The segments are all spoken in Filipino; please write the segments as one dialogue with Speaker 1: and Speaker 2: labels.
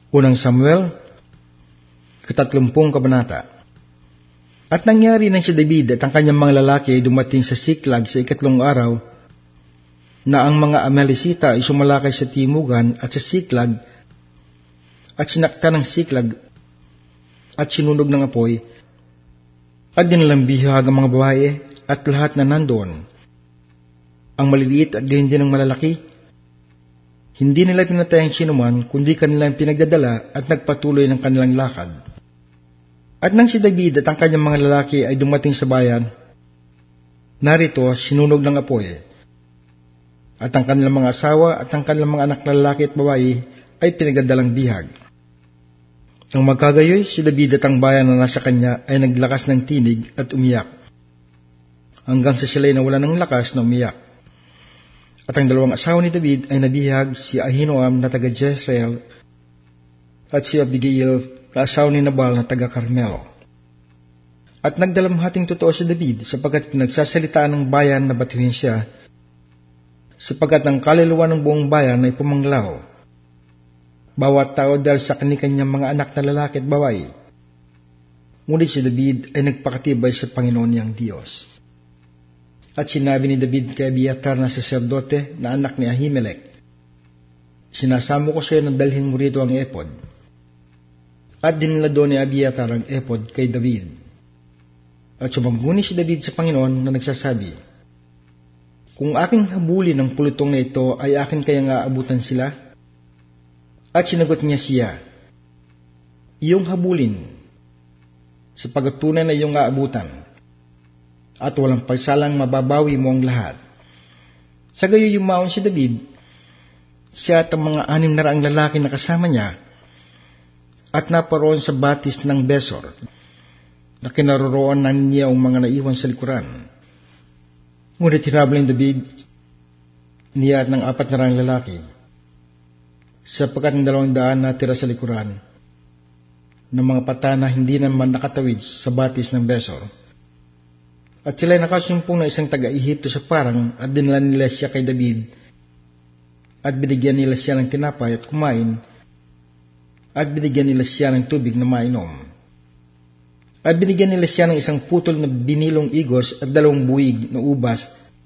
Speaker 1: Unang Samuel, 30 kabanata. At nangyari nang si David at ang kanyang mga lalaki ay dumating sa Siklag sa 3 araw, na ang mga Amalesita ay sumalakay sa timugan at sa Siklag, at sinakta ng Siklag at sinunog ng apoy, at dinalang bihag ang mga babae at lahat na nandoon, ang maliliit at gayon din ang malalaki. Hindi nila pinatay ang sinuman, kundi kanilang pinagdadala at nagpatuloy ng kanilang lakad. At nang si David at ang kanyang mga lalaki ay dumating sa bayan, narito sinunog ng apoy, at ang kanilang mga asawa at ang kanilang mga anak na lalaki at babae ay pinagdadalang bihag. Nang magkagayoy, si David at ang bayan na nasa kanya ay naglakas ng tinig at umiyak, hanggang sa sila'y nawala ng lakas na umiyak. At ang 2 asawa ni David ay nabihag, si Ahinoam na taga Jezreel at si Abigail na asawa ni Nabal na taga Carmelo. At nagdalamhating totoo si David sapagkat pinagsasalitaan ng bayan na batuhin siya, sapagkat ang kaluluwa ng buong bayan ay pumanglaw, bawat tao dahil sa kanyang mga anak na lalaki at babae. Ngunit si David ay nagpakatibay sa Panginoon niyang Diyos. At sinabi ni David kay Abiatar na saserdote na anak ni Ahimelech, "Sinasamo ko sa iyo na dalhin mo rito ang epod." At dinala doon ni Abiatar ang epod kay David. At sumagbuni si David sa Panginoon na nagsasabi, "Kung aking habulin ang pulutong na ito, ay akin kaya nga aabutan sila?" At sinagot niya siya, "Iyong habulin, sa pagtunay na iyong aabutan, at walang pagsalang mababawi mo ang lahat." Sa gayo yumaon si David, siya at ang mga 600 lalaki na kasama niya, at naparoon sa batis ng Besor, na kinaroroon na niya ang mga naiwan sa likuran. Ngunit hinabol ni David niya at ng 400 lalaki, sapagkat ng 200 na tira sa likuran, ng mga patana hindi naman nakatawid sa batis ng Besor. At sila'y nakasumpong na isang taga-Ehipto sa parang, at dinala nila siya kay David, at binigyan nila siya ng tinapay at kumain, at binigyan nila siya ng tubig na mainom. At binigyan nila siya ng isang putol na binilong igos at 2 buwig na ubas,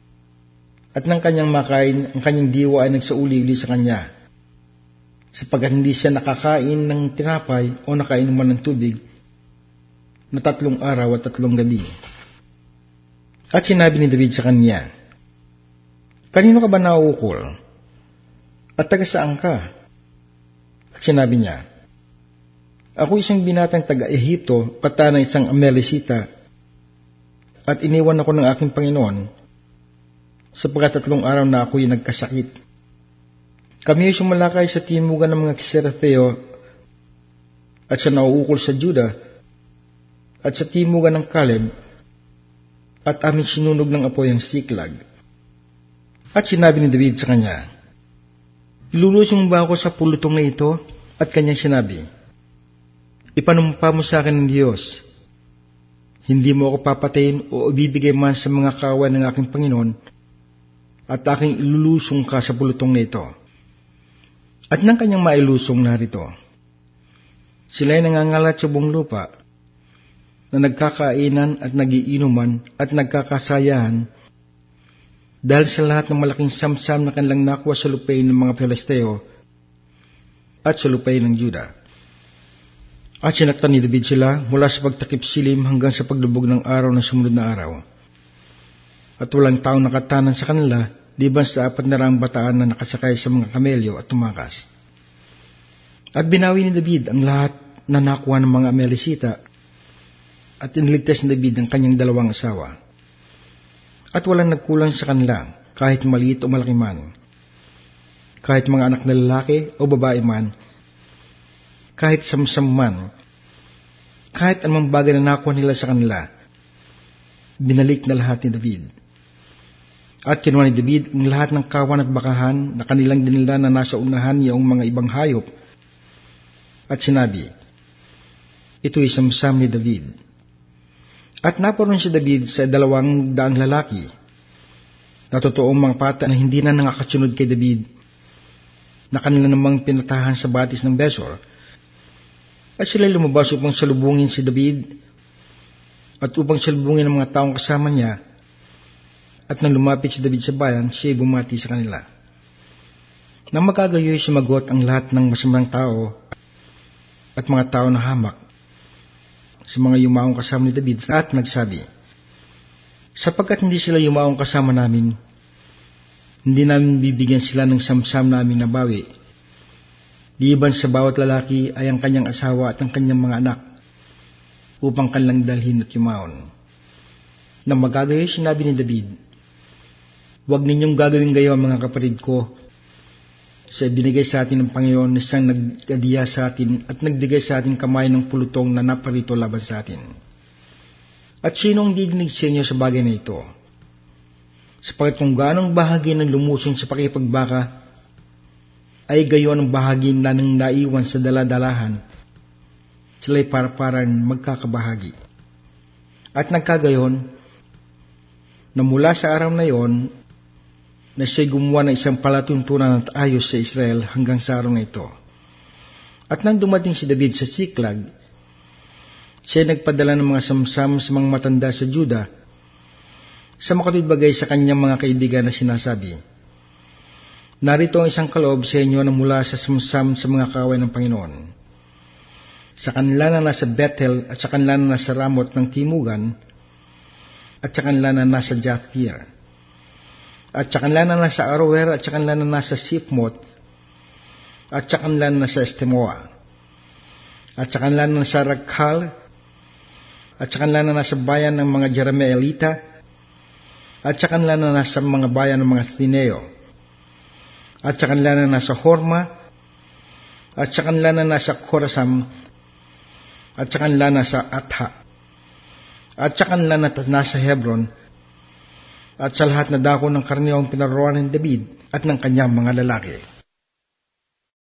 Speaker 1: at nang kanyang makain, ang kanyang diwa ay nagsauli-uli sa kanya, sapagkat hindi siya nakakain ng tinapay o nakainuman ng tubig na 3 araw at 3 gabi. At sinabi ni David sa kanya, "Kanino ka ba nauukol? At taga saan ka?" At sinabi niya, "Ako isang binatang taga-Ehipto, patana isang Amalesita, at iniwan ako ng aking Panginoon, sapagkat 3 araw na ako'y nagkasakit. Kami ay sumalakay sa timugan ng mga Kisereteo, at sa nauukol sa Juda, at sa timugan ng Caleb, at amin sinunog ng apoy ang Siklag." At sinabi ni David sa kanya, "Ilulusong ba ako sa pulutong na ito?" At kanyang sinabi, "Ipanumpa mo sa akin ng Diyos. Hindi mo ako papatayin o ibibigay man sa mga kawan ng aking Panginoon, at aking ilulusong ka sa pulutong na ito." At nang kanyang mailusong, narito, sila'y nangangalat sa buong lupa, na nagkakainan at nagiinuman at nagkakasayahan, dahil sa lahat ng malaking samsam na kanilang nakuha sa lupain ng mga Filisteo at sa lupain ng Juda. At sinaktan ni David sila mula sa pagtakip silim hanggang sa paglubog ng araw na sumunod na araw. At walang taong nakatanan sa kanila, liban sa 400 bataan na nakasakay sa mga kamelyo at tumakas. At binawi ni David ang lahat na nakuha ng mga Amalesita, at iniligtas ni David ang kanyang 2 asawa. At walang nagkulang sa kanila, kahit maliit o malaki man, kahit mga anak na lalaki o babae man, kahit samsam man, kahit anumang bagay na nakuha nila sa kanila, binalik na lahat ni David. At kinuha ni David ang lahat ng kawan at bakahan na kanilang dinila na nasa unahan niyang mga ibang hayop, at sinabi, "Ito'y samsam ni David." At naparoon si David sa 200 lalaki, na totoong mga pata na hindi na nangakasunod kay David, na kanila namang pinatahan sa batis ng Besor, At sila lumabas upang salubungin si David at upang salubungin ang mga taong kasama niya. At nang lumapit si David sa bayan, siya ay bumati sa kanila. Nang magkagayoy sumagot ang lahat ng masamang tao at mga tao na hamak sa mga yumaong kasama ni David at nagsabi, sapagkat hindi sila yumaong kasama namin, hindi namin bibigyan sila ng samsam namin na bawi. Liban sa bawat lalaki ay ang kanyang asawa at ang kanyang mga anak upang kanilang dalhin at yumaon. Nang magagayoy sinabi ni David, huwag ninyong gagawin gayon mga kapatid ko, sa binigay sa atin ng Panginoon na siyang nagkadiya sa atin at nagbigay sa atin kamay ng pulutong na naparito laban sa atin. At sinong didinig sa inyo sa bagay na ito? Sapagat kung gaanong bahagi ng lumusong sa pakipagbaka ay gayon ang bahagi na nang naiwan sa daladalahan, sila'y para-parang magkakabahagi. At nagkagayon na mula sa araw na iyon, na siya'y gumawa ng isang palatuntunan at ayos sa Israel hanggang sa araw na ito. At nang dumating si David sa Siklag, siya'y nagpadala ng mga samsam sa mga matanda sa Juda sa makatubagay sa kanyang mga kaibigan na sinasabi, narito ang isang kaloob sa inyo na mula sa samsam sa mga kaway ng Panginoon. Sa kanila na nasa Bethel at sa kanila na nasa Ramot ng Timugan at sa kanila na nasa Jathir at sa kanila na nasa Aroer at sa kanila na nasa Sifmot at sa kanila na nasa Estemoa at sa kanila na nasa Rakhal at sa kanila na nasa bayan ng mga Jerameelita at sa kanila na nasa mga bayan ng mga Thineo at sa kanila na nasa Horma at sa kanila na nasa Khorasam at sa kanila na nasa Atha at sa kanila na nasa Hebron at sa lahat na dako ng karniyong pinaruan ng David at ng kanyang mga lalaki.